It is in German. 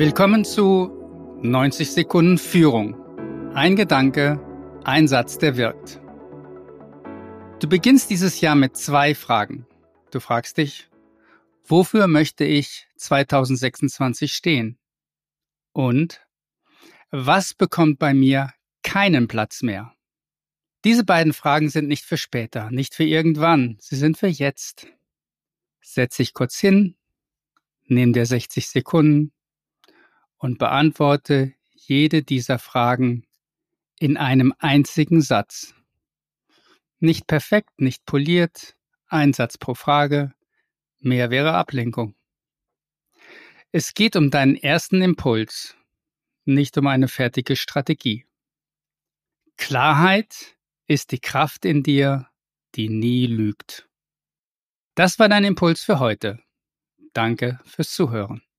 Willkommen zu 90 Sekunden Führung. Ein Gedanke, ein Satz, der wirkt. Du beginnst dieses Jahr mit 2 Fragen. Du fragst dich, wofür möchte ich 2026 stehen? Und was bekommt bei mir keinen Platz mehr? Diese beiden Fragen sind nicht für später, nicht für irgendwann, sie sind für jetzt. Setz dich kurz hin, nimm dir 60 Sekunden und beantworte jede dieser Fragen in einem einzigen Satz. Nicht perfekt, nicht poliert, ein Satz pro Frage, mehr wäre Ablenkung. Es geht um deinen ersten Impuls, nicht um eine fertige Strategie. Klarheit ist die Kraft in dir, die nie lügt. Das war dein Impuls für heute. Danke fürs Zuhören.